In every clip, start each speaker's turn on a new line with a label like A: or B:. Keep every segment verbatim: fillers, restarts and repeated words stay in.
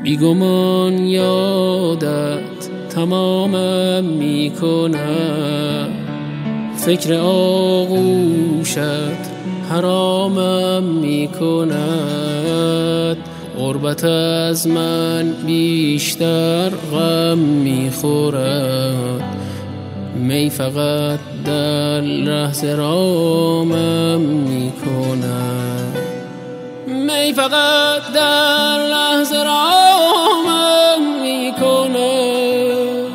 A: بیگمان یادت تمامم میکنم، فکر آغوشت حرامم میکند، غربت از من بیشتر غم میخورد، می فقط در لحظه رامم میکند، می فقط در لحظه رامم میکند.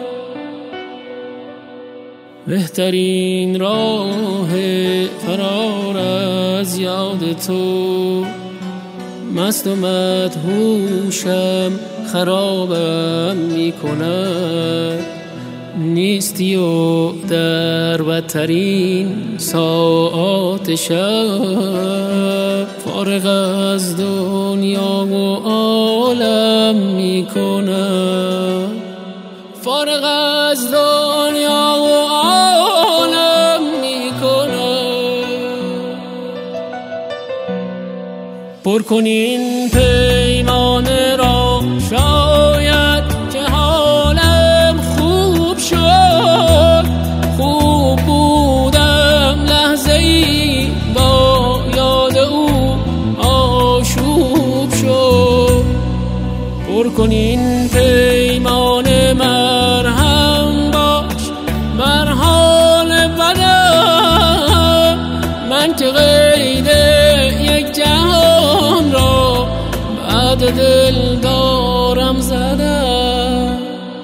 A: بهترین راه فرار از یاد تو، مست و مدهوشم خرابم میکند، نیستی و در بدترین ساعات شب، فارغ از دنیا و عالم میکنم، فارغ از دنیا و عالم میکنم. پر کن این پیمانه را، شاید که حالم خوب شد، خوب بودم لحظه ای با یاد او آشوب شد. پر کن این پیمانه، مرهم باش بر حال بدم، من که قید یک جهان را بعد دل دارم زدم.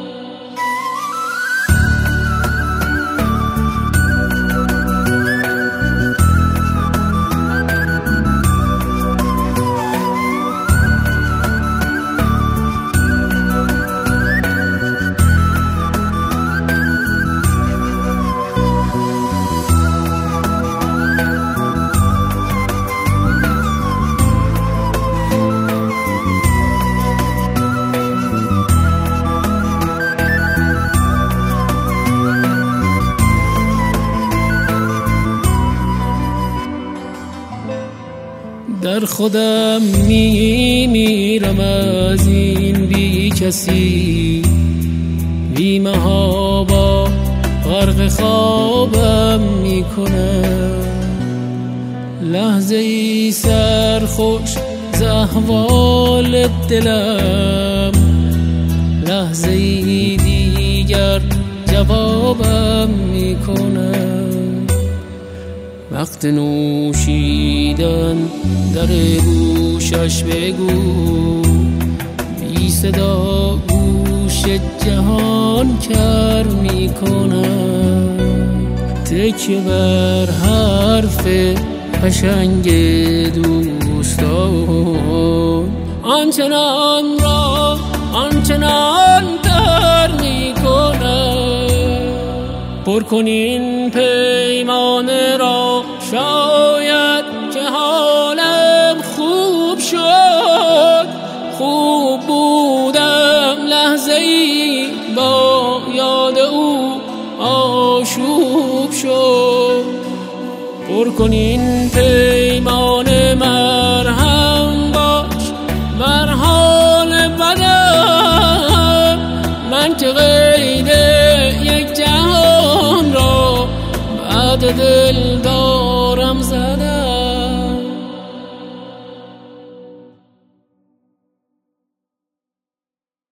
A: در خودم می میرم از این بی کسی، بی محابا غرق خوابم می کنم، لحظه ای سرخوش ز احوال دلم، لحظه ای دیگر جوابم می کنم. وقت نوشیدن در گوشش بگو، بی صدا گوش جهان کر می کنم، تکیه بر حرف قشنگ دوستان، آنچنان را آنچنان در می کنم. پر کن این پیمانه را، شاید که حالم خوب شد، خوب بودم لحظه ای با یاد او آشوب شد. پر کن این پیمانه، مرهم باش بر حال بدم، من که قید یک جهان را بعد دل